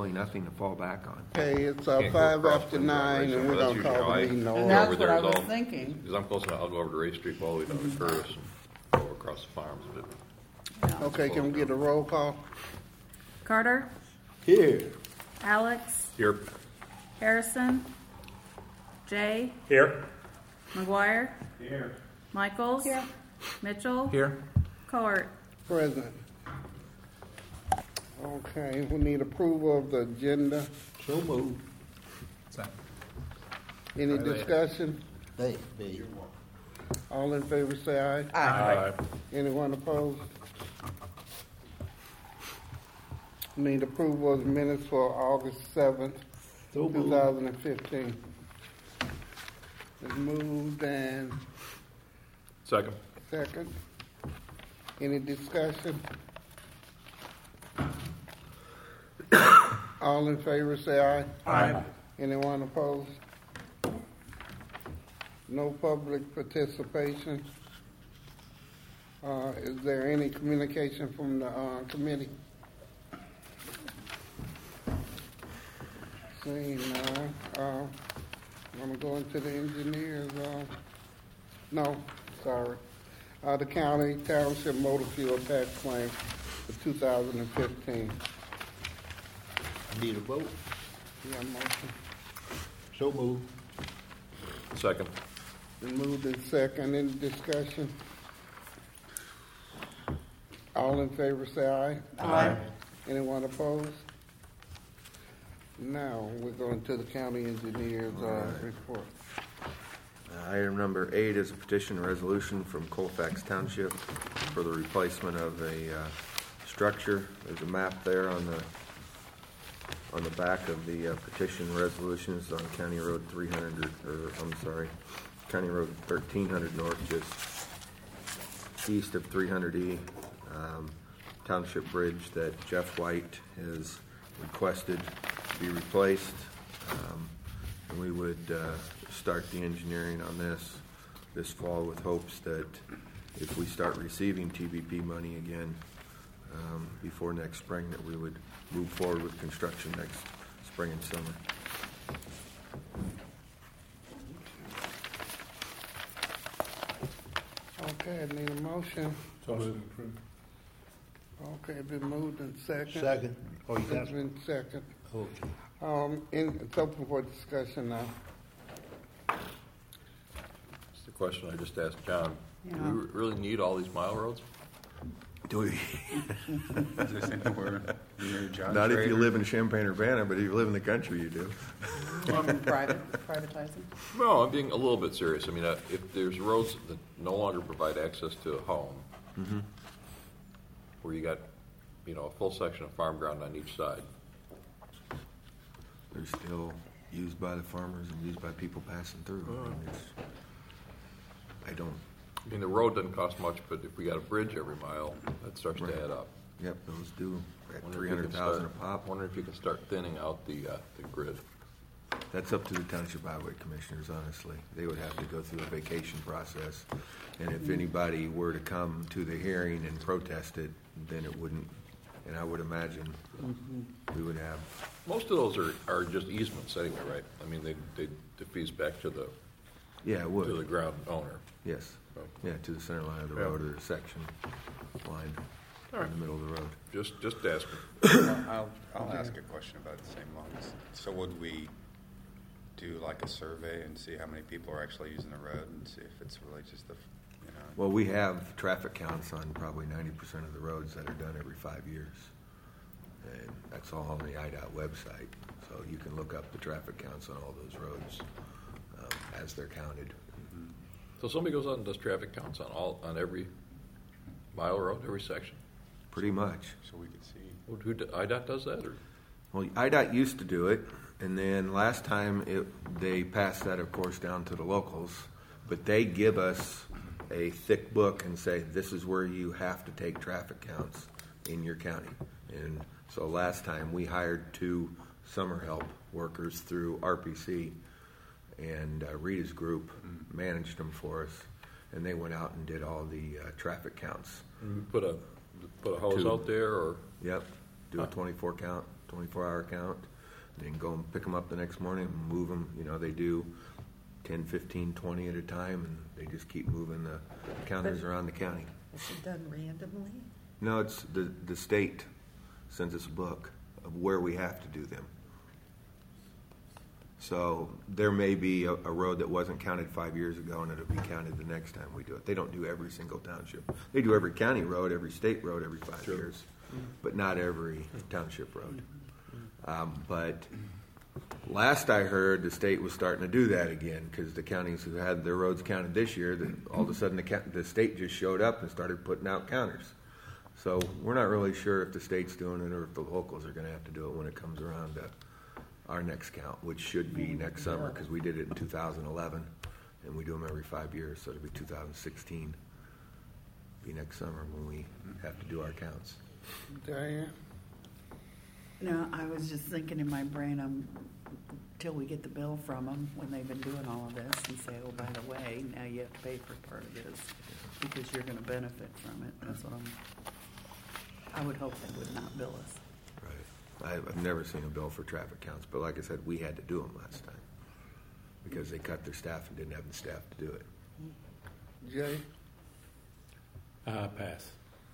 really nothing to fall back on. Okay, it's Can't go 5 across after from 9, Ray and Street. we're That's going to usually call how the I meeting go over. That's over what there I is was all- thinking. Because I'm close enough, I'll go over to Ray Street, all the way down to Curtis, and go across the farms. But Okay, can we get a roll call? Carter, Here. Alex, here, Harrison, Jay, Here. McGuire, Here. Michaels, Mitchell, Here? Cowart. Present. Okay, we need approval of the agenda. So moved. Any discussion? Hey, B. All in favor say aye. Aye. Anyone opposed? Need approval of the minutes for August 7th, 2015. It's moved and second. second. Any discussion? All in favor say aye. Aye. Anyone opposed? No public participation. Is there any communication from the committee? Seeing none, I'm gonna go into the engineers. No, sorry. The county township motor fuel tax claim for 2015. Need a vote? Yeah, motion. So moved. Second. Been moved in second. Any discussion? All in favor say aye. Aye. Anyone opposed? Now, we're going to the county engineer's report. Item number 8 is a petition resolution from Colfax Township for the replacement of a structure. There's a map there on the back of the petition resolutions on County Road 300, County Road 1300 North, just east of 300E. Township bridge that Jeff White has requested to be replaced. And we would start the engineering on this fall with hopes that if we start receiving TBP money again before next spring, that we would move forward with construction next spring and summer. Okay, I need a motion. Okay, been moved in second. Second. Oh, you It's got it. been second. Okay. It's open for discussion now. It's the question I just asked John. Yeah. Do we really need all these mile roads? Do we? Is this anywhere near John Not if you Schrader? live in Champaign-Urbana, but if you live in the country, you do. Privatizing. No, I'm being a little bit serious. I mean, if there's roads that no longer provide access to a home, where you got, a full section of farm ground on each side, They're still used by the farmers and used by people passing through. I mean, the road doesn't cost much, but if we got a bridge every mile, that starts Right. to add up. Yep, those do at Wonder if you can $300,000 a start- pop. Wonder if you can start thinning out the grid. That's up to the township highway commissioners, honestly. They would have to go through a vacation process. And if anybody were to come to the hearing and protest it, then it wouldn't, and I would imagine we would have, Most of those are just easements anyway, right? I mean, they diffuse back to the yeah, it to the would. ground owner. Yes. Oh. Yeah, to the center line of the Yeah. road or the section line in the middle of the road. Just asking. I'll ask a question about the same lines. So would we do like a survey and see how many people are actually using the road and see if it's really just Well, we have traffic counts on probably 90% of the roads that are done every 5 years. And that's all on the IDOT website. So you can look up the traffic counts on all those roads as they're counted. So somebody goes out and does traffic counts on every mile road, every section. Pretty much. so we could see. IDOT does that, or Well, IDOT used to do it, and then last time they passed that, of course, down to the locals. But they give us a thick book and say, this is where you have to take traffic counts in your county. And so last time we hired 2 summer help workers through RPC, and Rita's group managed them for us, and they went out and did all the traffic counts. put a hose Two. out there, or Yep, do a 24 24-hour count. Then go and pick them up the next morning and move them. You know, they do 10, 15, 20 at a time, and they just keep moving the counters around the county. Is it done randomly? No, it's the state sends us a book of where we have to do them. So there may be a road that wasn't counted 5 years ago, and it'll be counted the next time we do it. They don't do every single township. They do every county road, every state road every 5 years, but not every township road. But last I heard, the state was starting to do that again, because the counties who had their roads counted this year, all of a sudden the state just showed up and started putting out counters. So we're not really sure if the state's doing it or if the locals are going to have to do it when it comes around to our next count, which should be next summer, because we did it in 2011, and we do them every 5 years, so it'll be 2016. Be next summer when we have to do our counts. Diane? No, I was just thinking in my brain, till we get the bill from them when they've been doing all of this and say, oh, by the way, now you have to pay for part of this because you're going to benefit from it. That's what I would hope they would not bill us. Right. I've never seen a bill for traffic counts, but like I said, we had to do them last time because they cut their staff and didn't have the staff to do it. Jay? Pass.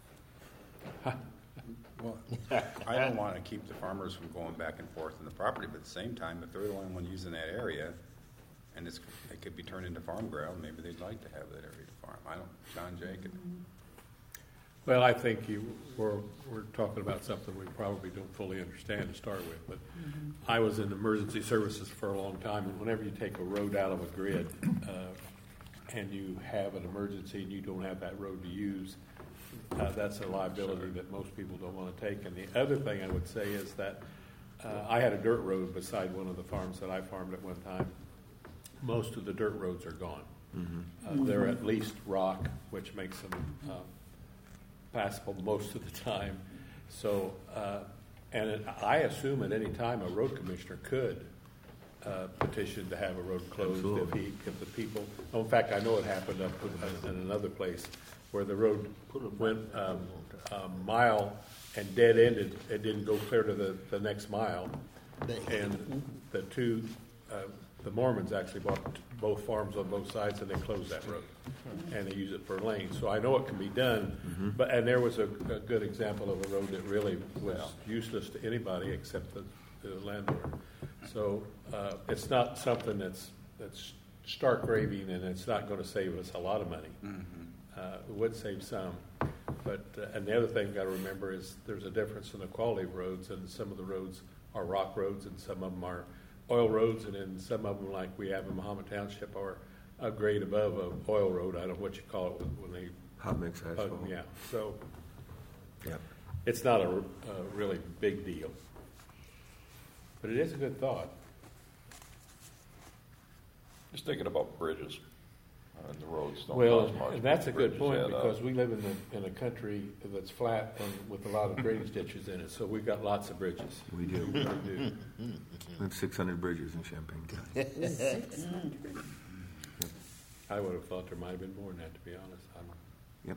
Well, I don't want to keep the farmers from going back and forth in the property, but at the same time, if they're the only one using that area, and it could be turned into farm ground, maybe they'd like to have that area to farm. John Jay could. Well, I think we're talking about something we probably don't fully understand to start with, but I was in emergency services for a long time, and whenever you take a road out of a grid and you have an emergency and you don't have that road to use, that's a liability that most people don't want to take. And the other thing I would say is that I had a dirt road beside one of the farms that I farmed at one time. Most of the dirt roads are gone. They're at least rock, which makes them passable most of the time. So, I assume at any time a road commissioner could petition to have a road closed if the people. In fact, I know it happened up in another place where the road went a mile and dead ended. It didn't go clear to the next mile, and the Mormons actually bought both farms on both sides, and they closed that road, and they use it for lanes. So I know it can be done, and there was a good example of a road that really was useless to anybody except the landlord. So it's not something that's stark raving, and it's not going to save us a lot of money. It would save some, but and the other thing you've got to remember is there's a difference in the quality of roads, and some of the roads are rock roads, and some of them are oil roads, and then some of them, like we have in Mahomet Township, are a grade above an oil road. I don't know what you call it when they Hot mix asphalt. yeah. So Yep. it's not a really big deal, but it is a good thought. Just thinking about bridges and the roads. Don't Well, cost much, and that's a but good bridges point, add up. because we live in a country that's flat and with a lot of drainage ditches in it, so we've got lots of bridges. We do. We really do. We have 600 bridges in Champaign County. I would have thought there might have been more than that, to be honest. Yep.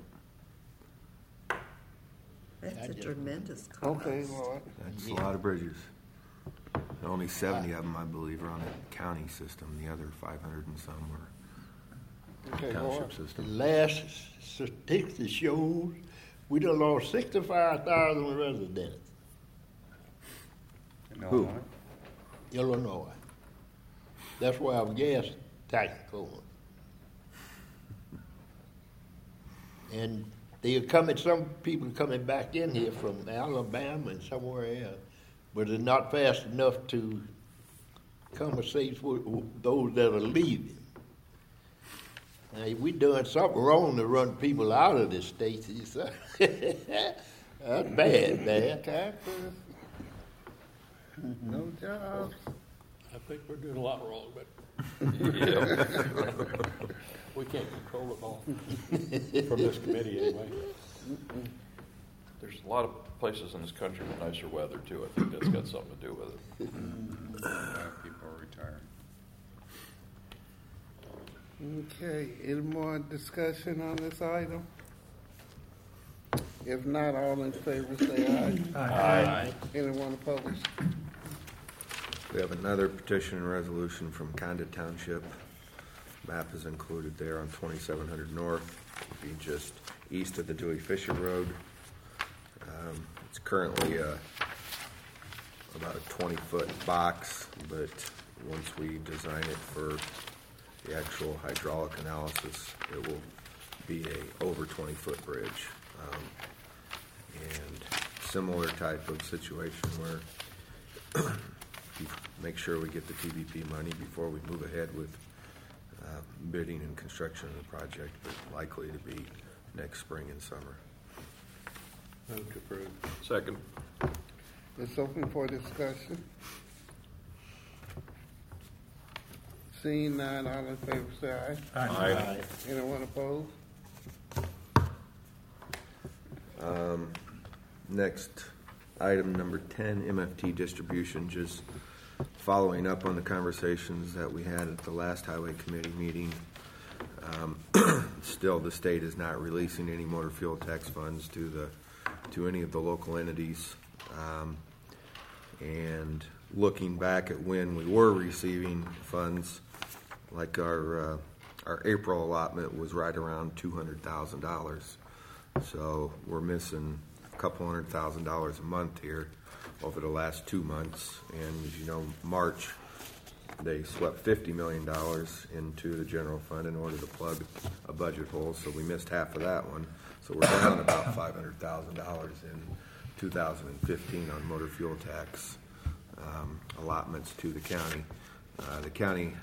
That's a tremendous cost. Okay, Lord. That's a lot of bridges. And only 70 of them, I believe, are on the county system. The other 500 and some were Okay, township Lord. The system. last statistics shows we done lost 65,000 residents, In Who? Illinois? Illinois. That's why our gas tax is going. And some people coming back in here from Alabama and somewhere else, but it's not fast enough to conversate with those that are leaving. Now, we doing something wrong to run people out of this state. That's bad, man. Taxes. No jobs. I think we're doing a lot wrong, but we can't control it all from this committee anyway. There's a lot of places in this country with nicer weather too. I think that's got something to do with it. People are retiring. Okay, any more discussion on this item? If not, all in favor say aye. Aye. Anyone opposed? We have another petition and resolution from Condit Township. Map is included there on 2700 North, would be just east of the Dewey Fisher Road. It's currently about a 20-foot box, but once we design it for the actual hydraulic analysis, it will be a over 20-foot bridge. And similar type of situation where you make sure we get the TBP money before we move ahead with bidding and construction of the project, but likely to be next spring and summer. Move to approve. Second. It's open for discussion. Seeing none, all in favor say aye. Aye. Anyone opposed? Next, item number 10, MFT distribution, just following up on the conversations that we had at the last Highway Committee meeting. Still, the state is not releasing any motor fuel tax funds to any of the local entities. And looking back at when we were receiving funds, like our April allotment was right around $200,000. So we're missing a couple $100,000 a month here over the last 2 months. And as you know, March, they swept $50 million into the general fund in order to plug a budget hole. So we missed half of that one. So we're down about $500,000 in 2015 on motor fuel tax allotments to the county. The county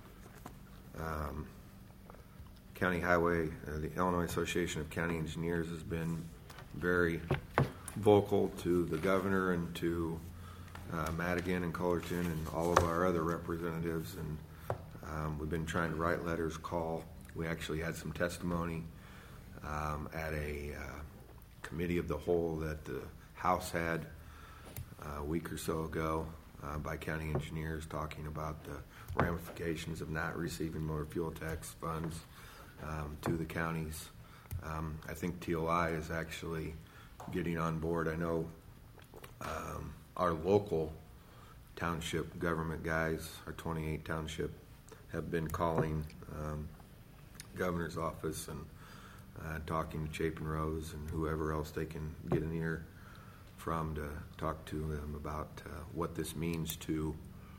highway, the Illinois Association of County Engineers has been very vocal to the governor and to Madigan and Cullerton and all of our other representatives, and we've been trying to write letters, call. We actually had some testimony at a committee of the whole that the House had a week or so ago by county engineers talking about the ramifications of not receiving motor fuel tax funds to the counties. I think TOI is actually getting on board. I know our local township government guys, our 28 township, have been calling governor's office and talking to Chapin Rose and whoever else they can get an ear from to talk to them about what this means to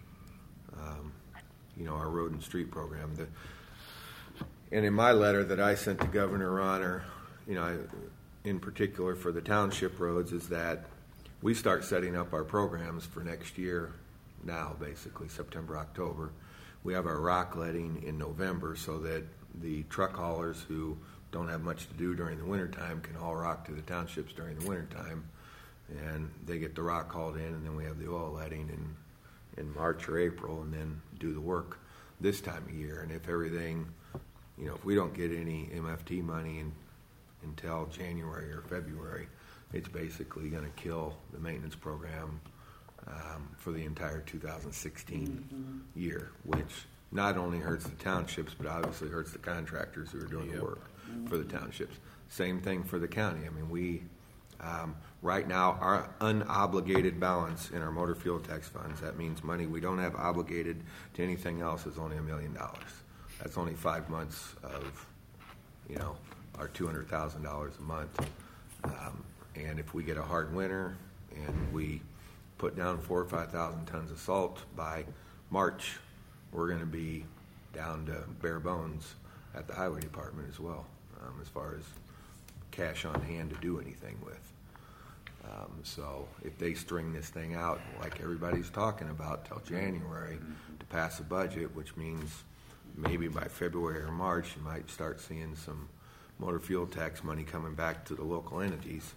our road and street program. And in my letter that I sent to Governor Ronner, in particular for the township roads, is that we start setting up our programs for next year now, basically September, October. We have our rock letting in November so that the truck haulers who don't have much to do during the wintertime can haul rock to the townships during the wintertime, and they get the rock hauled in, and then we have the oil letting in March or April, and then do the work this time of year. And if everything, if we don't get any MFT money until January or February, it's basically going to kill the maintenance program for the entire 2016 year, which not only hurts the townships, but obviously hurts the contractors who are doing the work for the townships. Same thing for the county. I mean, we, right now, our unobligated balance in our motor fuel tax funds, that means money we don't have obligated to anything else, is only $1 million. That's only 5 months of, our $200,000 a month. And if we get a hard winter and we put down 4,000 or 5,000 tons of salt by March, we're going to be down to bare bones at the highway department as well, as far as cash on hand to do anything with. So if they string this thing out like everybody's talking about till January to pass a budget, which means maybe by February or March you might start seeing some motor fuel tax money coming back to the local entities,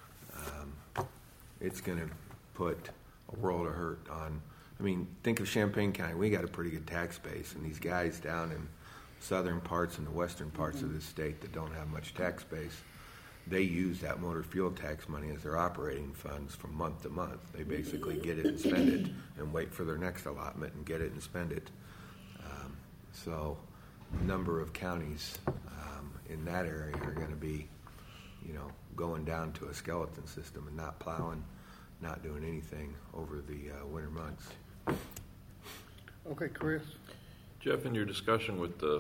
it's going to put a world of hurt on. I mean, think of Champaign County. We got a pretty good tax base, and these guys down in southern parts and the western parts of this state that don't have much tax base, they use that motor fuel tax money as their operating funds from month to month. They basically get it and spend it and wait for their next allotment and get it and spend it. So a number of counties in that area are going to be going down to a skeleton system and not plowing, not doing anything over the winter months. Okay, Chris? Jeff, in your discussion with the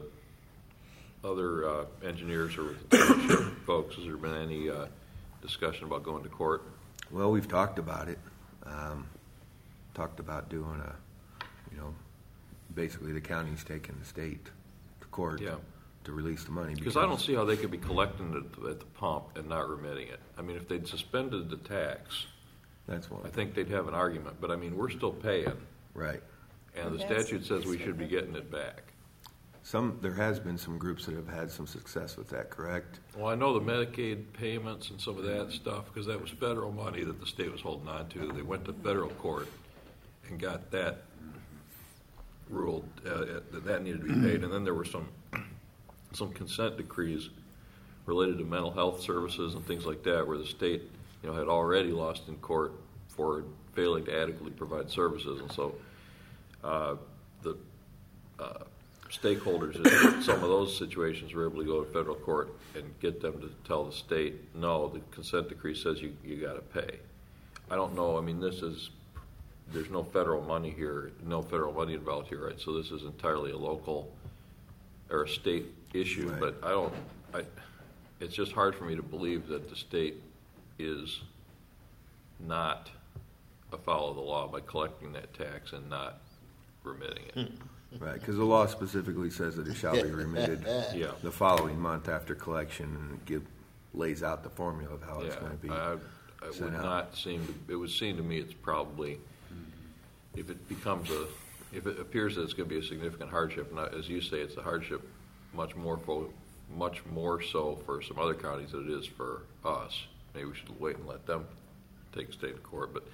other engineers or with the township folks, has there been any discussion about going to court? Well, we've talked about it. Talked about doing basically the county's taking the state to court Yeah. to release the money. Because I don't see how they could be collecting it at the pump and not remitting it. I mean, if they'd suspended the tax, That's one. I think they'd have an argument. But I mean, we're still paying, Right. and the Well, that's statute says we should be getting it back. There has been some groups that have had some success with that, correct? Well, I know the Medicaid payments and some of that stuff, because that was federal money that the state was holding on to. They went to federal court and got that ruled that needed to be paid. And then there were some consent decrees related to mental health services and things like that, where the state, had already lost in court for failing to adequately provide services. And so the stakeholders in some of those situations were able to go to federal court and get them to tell the state, no, the consent decree says you got to pay. I don't know. I mean, there's no federal money here, no federal money involved here, right? So this is entirely a local or a state issue. Right. But it's just hard for me to believe that the state is not afoul of the law by collecting that tax and not remitting it. Right, because the law specifically says that it shall be remitted Yeah. the following month after collection, and it lays out the formula of how it's going to be. I sent would out. not seem to, it would seem to me it's probably, if it appears that it's going to be a significant hardship, and as you say, it's a hardship much more so for some other counties than it is for us. Maybe we should wait and let them take a state to court, but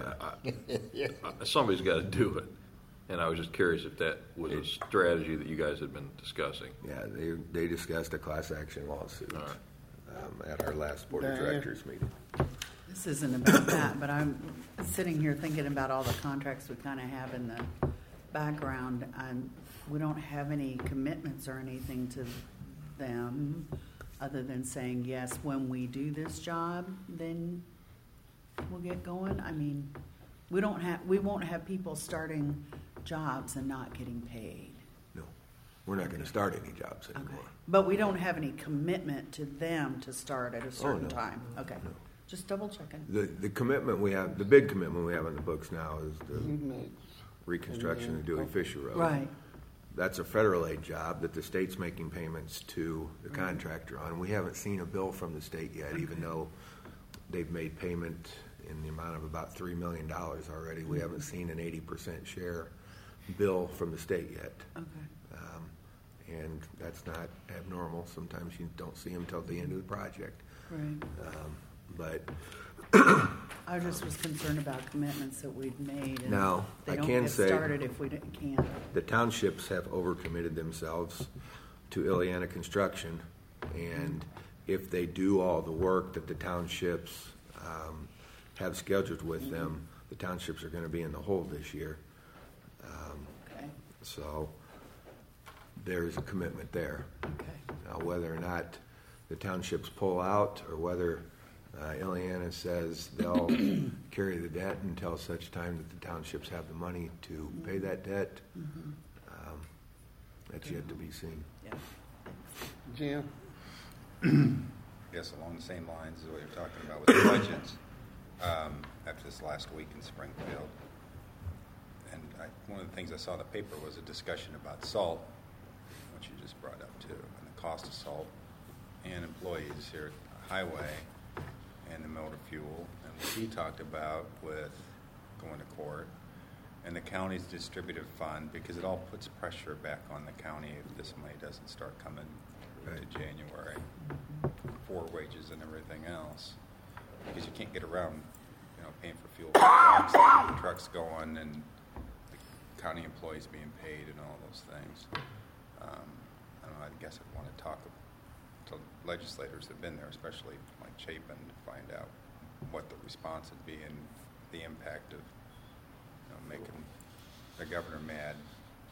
somebody's got to do it. And I was just curious if that was a strategy that you guys had been discussing. Yeah, they discussed a class action lawsuit All right. at our last board of Diane? directors meeting. This isn't about that, but I'm sitting here thinking about all the contracts we kind of have in the background. We don't have any commitments or anything to them other than saying, yes, when we do this job, then we'll get going. I mean, we won't have people starting jobs and not getting paid. No, we're not going to start any jobs Okay. anymore. But we don't have any commitment to them to start at a certain no. time. Okay. No. Just double checking. The commitment we have, the big commitment we have on the books now is the Next. reconstruction of Dewey Fisher Road. Right. That's a federal aid job that the state's making payments to the contractor on. We haven't seen a bill from the state yet, even though they've made payment in the amount of about $3 million already. We haven't seen an 80% share bill from the state yet. Okay. And that's not abnormal. Sometimes you don't see them till the end of the project. Right. But I just was concerned about commitments that we've made. And Now, they I don't can get say- started if we can't. the townships have overcommitted themselves to Ileana Construction, and if they do all the work that the townships have scheduled with them, the townships are going to be in the hole this year. Okay. So there's a commitment there. Okay. Now, whether or not the townships pull out or whether Ileana says they'll carry the debt until such time that the townships have the money to pay that debt, that's yet to be seen. Yeah. Jim? Yes, along the same lines as what you're talking about with the budgets, after this last week in Springfield. And one of the things I saw in the paper was a discussion about salt, which you just brought up too, and the cost of salt, and employees here at the highway, and the motor fuel, and what he talked about with going to court, and the county's distributive fund, because it all puts pressure back on the county if this money doesn't start coming Right. to January for wages and everything else, because you can't get around, paying for fuel for trucks going, and the county employees being paid and all those things. I don't know, I guess I'd want to talk to legislators that have been there, especially Mike Chapin, to find out what the response would be and the impact of making the governor mad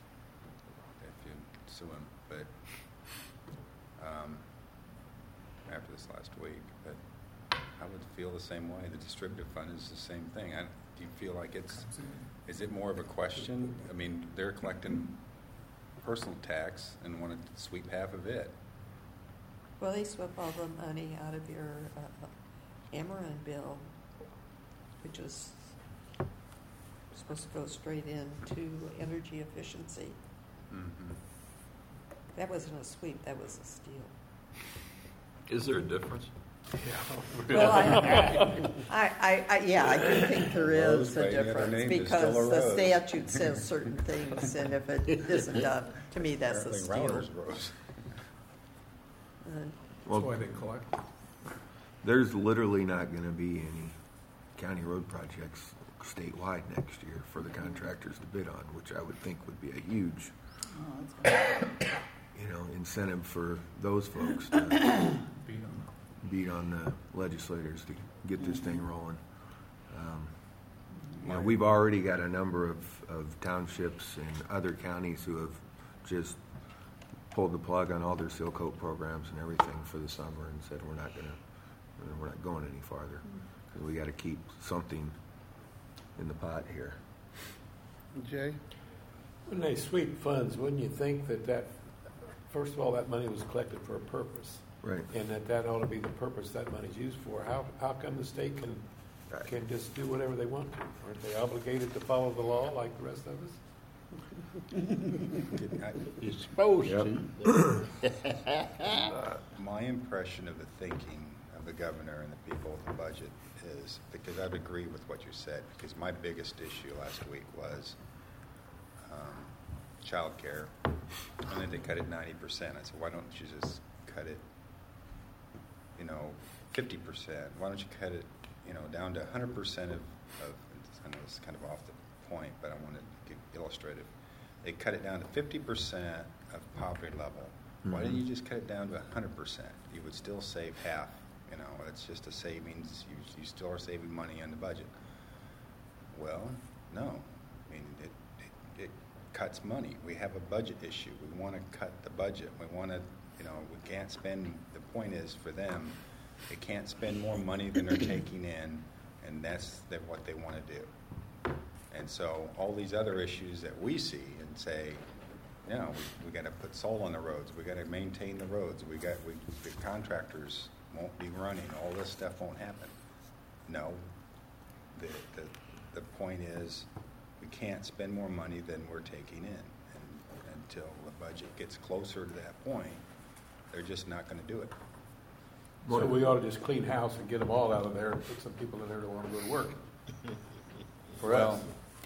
if you sue him. But after this last week, but I would feel the same way. The distributive fund is the same thing. Do you feel like is it more of a question? I mean, they're collecting personal tax and want to sweep half of it. Well, they swept all the money out of your Ameren bill, which was supposed to go straight into energy efficiency. Mm-hmm. That wasn't a sweep, that was a steal. Is there a difference? Well, I do think there is Roads a by any other difference name is because still a the road. statute says certain things, and if it isn't done, to me, that's a Apparently steal. Routers rose. That's why they collect. There's literally not going to be any county road projects statewide next year for the contractors to bid on, which I would think would be a huge, incentive for those folks to beat on the legislators to get this thing rolling. We've already got a number of townships and other counties who have just pulled the plug on all their seal coat programs and everything for the summer and said we're not going any farther because we got to keep something in the pot here. Jay? When they sweep funds, wouldn't you think that first of all, that money was collected for a purpose? Right. And that ought to be the purpose that money's used for. How come the state can just do whatever they want to? Aren't they obligated to follow the law like the rest of us? You're supposed to. My impression of the thinking of the governor and the people with the budget is, because I'd agree with what you said, because my biggest issue last week was child care, and then they cut it 90%. I said, why don't you just cut it, 50%? Why don't you cut it, down to 100% of, I know it's kind of off the point, but I want to get illustrative. They cut it down to 50% of poverty level. Why didn't you just cut it down to 100%? You would still save half. It's just a savings. You still are saving money on the budget. Well, no. I mean, it cuts money. We have a budget issue. We want to cut the budget. We want to, we can't spend, the point is for them, they can't spend more money than they're taking in, and that's what they want to do. And so all these other issues that we see and say, we got to put soul on the roads. We got to maintain the roads. The contractors won't be running. All this stuff won't happen. No. The point is, we can't spend more money than we're taking in. And until the budget gets closer to that point, they're just not going to do it. So we ought to just clean house and get them all out of there and put some people in there that want to go to work. For us.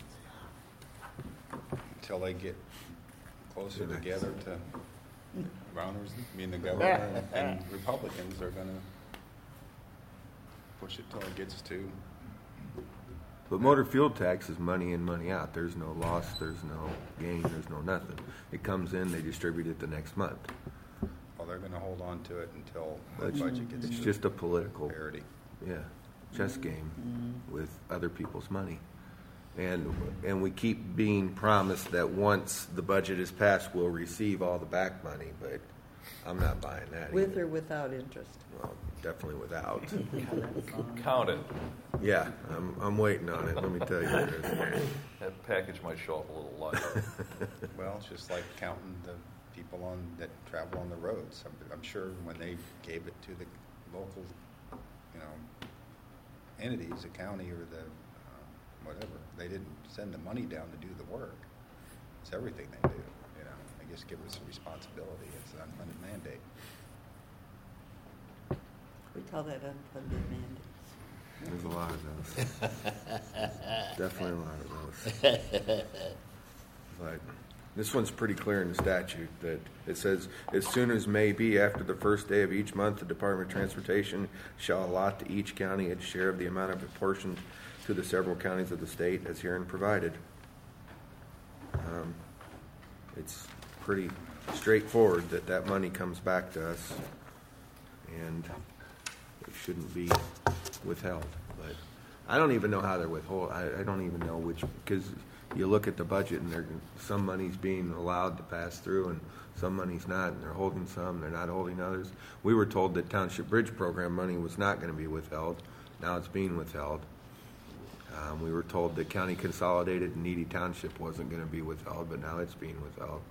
Until they get closer together to Browners, the governor and Republicans are going to push it till it gets to. But motor fuel tax is money in, money out. There's no loss, there's no gain, there's no nothing. It comes in, they distribute it the next month. Well, they're going to hold on to it until the budget gets It's to just a political parity. chess game with other people's money. And we keep being promised that once the budget is passed, we'll receive all the back money, but I'm not buying that With either. or without interest? Well, definitely without. Count it. Yeah, I'm waiting on it, let me tell you. That package might show up a little lighter. Well, it's just like counting the people that travel on the roads. I'm sure when they gave it to the local, entities, the county or the whatever, they didn't send the money down to do the work. It's everything they do. They just give us a responsibility. It's an unfunded mandate. We call that unfunded mandates. There's a lot of those. Definitely a lot of those. But this one's pretty clear in the statute that it says, as soon as may be after the first day of each month, the Department of Transportation shall allot to each county its share of the amount of apportioned to the several counties of the state as herein provided. It's pretty straightforward that money comes back to us, and it shouldn't be withheld. But I don't even know how they're withhold. I don't even know which, because you look at the budget and some money's being allowed to pass through and some money's not, and they're holding some, they're not holding others. We were told that Township Bridge Program money was not going to be withheld. Now it's being withheld. We were told that County Consolidated and Needy Township wasn't going to be withheld, but now it's being withheld.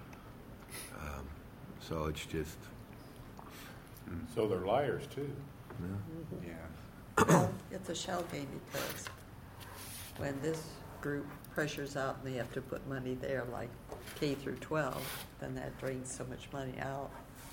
So it's just, So they're liars too. Yeah. Well, it's a shell game because when this group pressures out and they have to put money there, like K through 12, then that drains so much money out.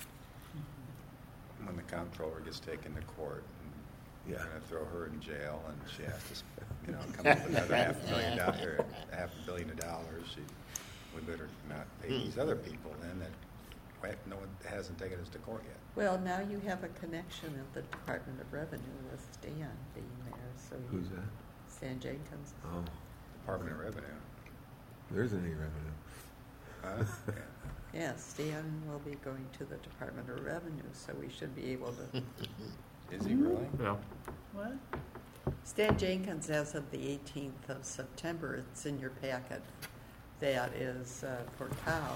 When the comptroller gets taken to court, and Yeah. you're going to throw her in jail, and she has to, come up with another $500 million of dollars. We better not pay these other people then that no one hasn't taken us to court yet. Well, now you have a connection at the Department of Revenue with Stan being there, so who's that? Stan Jenkins. Oh, Department of Revenue. there isn't any revenue. Huh? Yeah. Yeah, Stan will be going to the Department of Revenue, so we should be able to. Is he really? Yeah. What? Stan Jenkins, as of the 18th of September, it's in your packet, that is for Cal,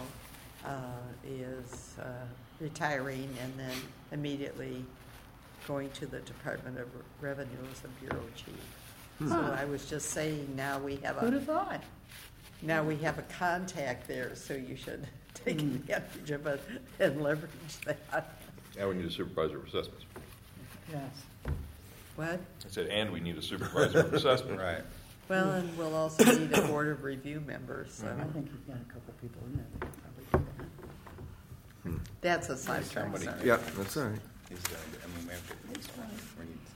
is retiring and then immediately going to the Department of Revenue as a bureau chief. So I was just saying, now we have Who'd have thought? now we have a contact there, so you should take advantage of it and leverage that. And we need a supervisor of assessments. Yes. What? I said, and we need a supervisor of assessment. Right. Well, and we'll also need a board of review member, so I think you've got a couple people in there that could probably do that. that's a sidetrack. Somebody- Sorry. Yeah, that's all right. He's done it. I mean, we have to. We need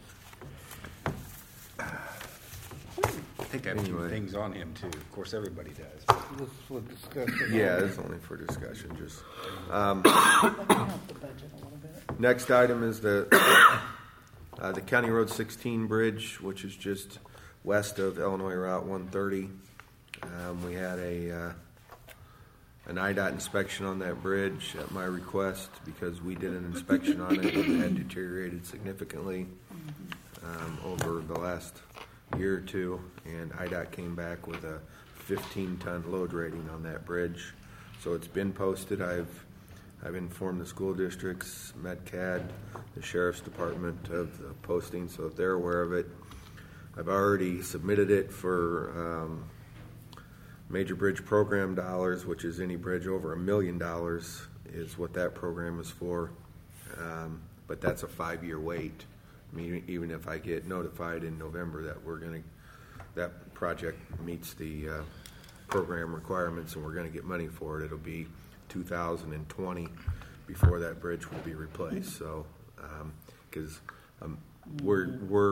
I think I have two Anyway. things on him too. Of course, everybody does. This is for discussion. Yeah, it's only for discussion, just. Let me help the budget a little bit. Next item is the County Road 16 bridge, which is just west of Illinois Route 130. We had an IDOT inspection on that bridge at my request because we did an inspection on it. It had deteriorated significantly over the last year or two, and IDOT came back with a 15-ton load rating on that bridge. So it's been posted. I've informed the school districts, MedCAD, the Sheriff's Department of the posting so that they're aware of it. I've already submitted it for Major Bridge Program dollars, which is any bridge over $1 million is what that program is for. But that's a 5-year wait. I mean, even if I get notified in November that that project meets the program requirements and we're going to get money for it, it'll be 2020 before that bridge will be replaced. So, because we're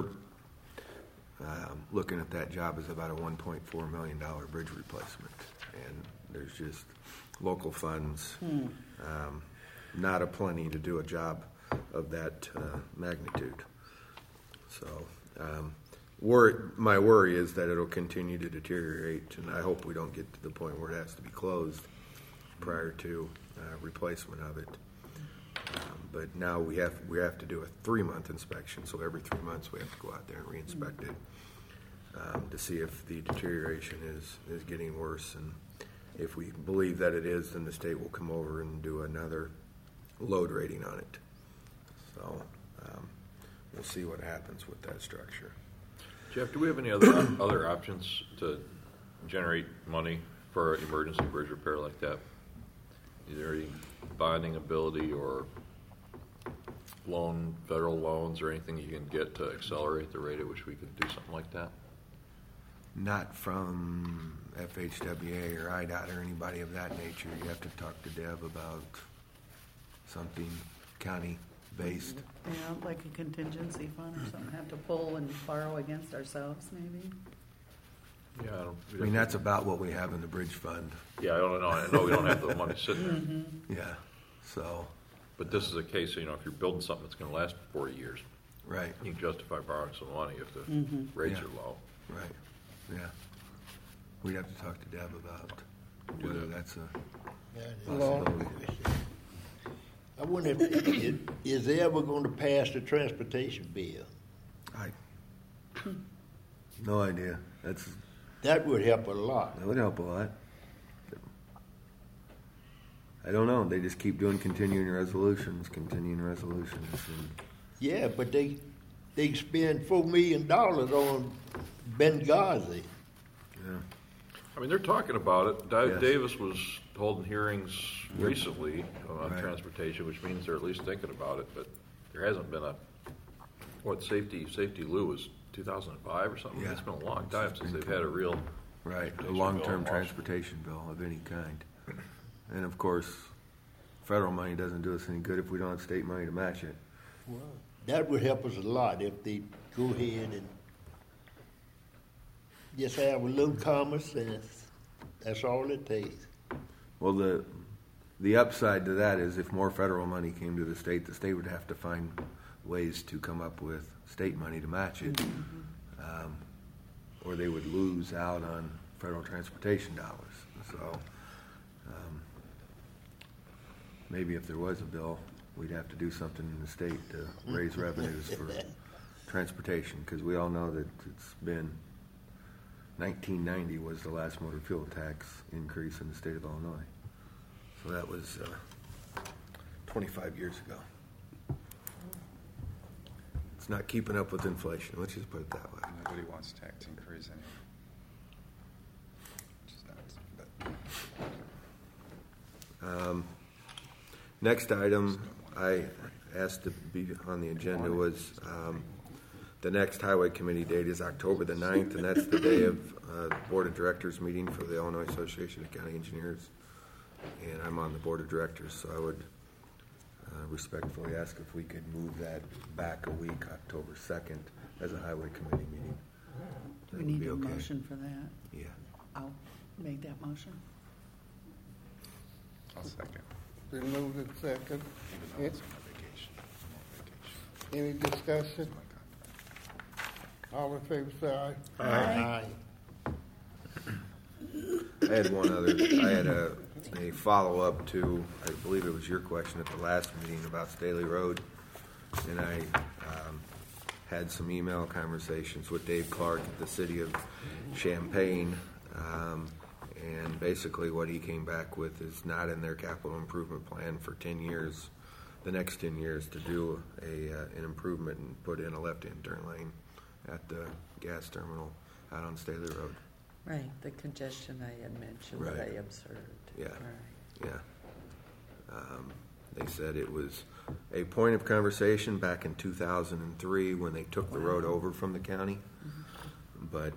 looking at that job as about a $1.4 million bridge replacement, and there's just local funds, not aplenty to do a job of that magnitude. So, my worry is that it'll continue to deteriorate, and I hope we don't get to the point where it has to be closed prior to replacement of it. But now we have to do a 3-month inspection, so every 3 months we have to go out there and re-inspect it to see if the deterioration is getting worse. And if we believe that it is, then the state will come over and do another load rating on it. So we'll see what happens with that structure. Jeff, do we have any other options to generate money for an emergency bridge repair like that? Either any bonding ability or federal loans or anything you can get to accelerate the rate at which we could do something like that? Not from FHWA or IDOT or anybody of that nature. You have to talk to Deb about something county-based. Yeah, like a contingency fund or something, have to pull and borrow against ourselves, maybe? Yeah, I mean, that's about what we have in the bridge fund. Yeah, I don't know. I know we don't have the money sitting there. Yeah, so, But this is a case, if you're building something that's going to last for 40 years, right, you can justify borrowing some money if the rates Yeah. are low. right, yeah. We'd have to talk to Deb about whether that's a possibility. I wonder if is they ever going to pass the transportation bill? No idea. That would help a lot. That would help a lot. I don't know. They just keep doing continuing resolutions. And Yeah, but they spend $4 million on Benghazi. yeah. I mean, they're talking about it. Yes. Davis was holding hearings recently on Right. transportation, which means they're at least thinking about it, but there hasn't been safety Lou was 2005 or something? Yeah. It's been a long time since they've had a real Right, a transportation long-term bill. transportation bill of any kind. And of course, federal money doesn't do us any good if we don't have state money to match it. That would help us a lot if they go ahead and just have a little common sense. That's all it takes. Well, the upside to that is if more federal money came to the state would have to find ways to come up with state money to match it. Or they would lose out on federal transportation dollars. So maybe if there was a bill, we'd have to do something in the state to raise revenues for transportation, because we all know that it's been 1990 was the last motor fuel tax increase in the state of Illinois. So that was 25 years ago. It's not keeping up with inflation, let's just put it that way. Nobody wants tax increase anyway. Which is nuts, but Next item I asked to be on the agenda was the next Highway Committee date is October the 9th, and that's the day of Board of Directors meeting for the Illinois Association of County Engineers. And I'm on the Board of Directors, so I would respectfully ask if we could move that back a week, October 2nd, as a Highway Committee meeting. Do we That would need be a okay. motion for that? Yeah. I'll make that motion. I'll second. Been moved and second. Even though it's on vacation. I'm on vacation. Any discussion? All in favor, say aye. Aye. I had one other. I had a follow-up to, I believe it was your question at the last meeting about Staley Road, and I had some email conversations with Dave Clark at the City of Champaign, and basically what he came back with is not in their capital improvement plan for 10 years, the next 10 years, to do an improvement and put in a left-hand turn lane at the gas terminal out on Staley Road. Right, the congestion I had mentioned that Right. I observed. Yeah. Right. Yeah. They said it was a point of conversation back in 2003 when they took the road over from the county. But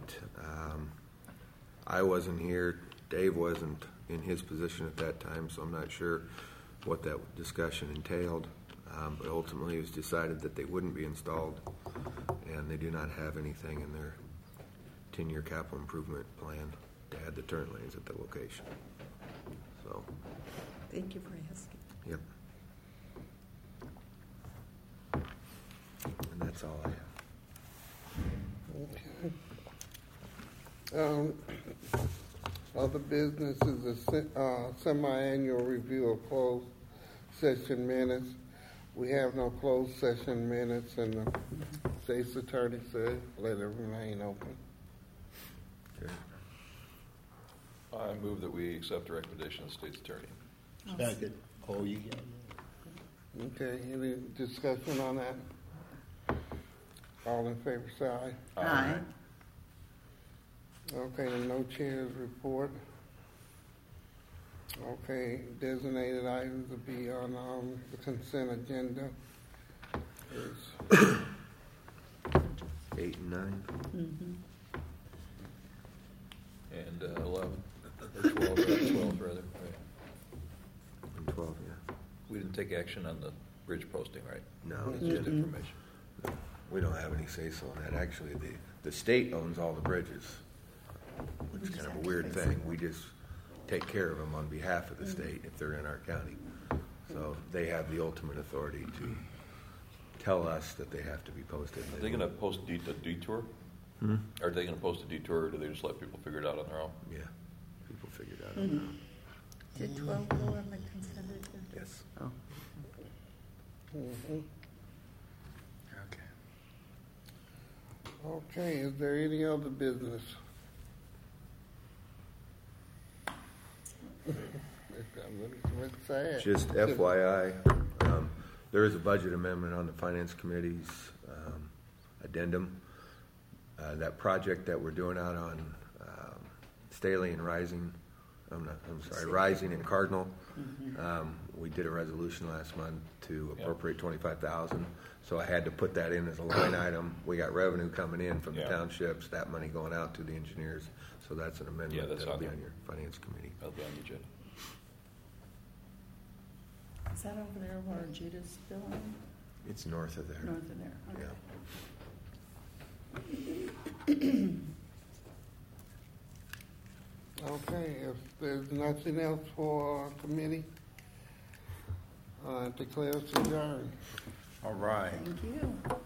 I wasn't here, Dave wasn't in his position at that time, so I'm not sure what that discussion entailed. But ultimately it was decided that they wouldn't be installed, and they do not have anything in their 10-year capital improvement plan to add the turn lanes at the location. So, Thank you for asking. yep. And that's all I have. Other business is a semi-annual review of closed session minutes. We have no closed session minutes, and the state's attorney said let it remain open. Okay. I move that we accept the recommendation of the state's attorney. Second. Oh, you got it. Okay, any discussion on that? All in favor, say aye. Aye. Okay, no chairs report. Okay, designated items will be on the consent agenda. Is 8 and 9. And 11, or 12 rather. Right. And 12, yeah. We didn't take action on the bridge posting, right? No, It's just information. we don't have any say-so on that. Actually, the state owns all the bridges, which is kind of a weird thing. We just take care of them on behalf of the state if they're in our county. So they have the ultimate authority to tell us that they have to be posted. Are they going to post a detour? Are they going to post a detour, or do they just let people figure it out on their own? Yeah, people figure it out. on their own. Did 12 go on the consent agenda? Yes. Oh. Okay. Okay, is there any other business? It's sad. Just FYI, there is a budget amendment on the Finance Committee's addendum. That project that we're doing out on Staley and Rising, Rising and Cardinal, we did a resolution last month to appropriate $25,000. So I had to put that in as a line item. We got revenue coming in from the townships, that money going out to the engineers. So that's an amendment that's that'll on be there. on your Finance Committee. That'll be on the agenda. Is that over there where Judah's building? It's north of there. North of there, okay. Yeah. Okay, if there's nothing else for committee, declare us adjourned. All right. Thank you.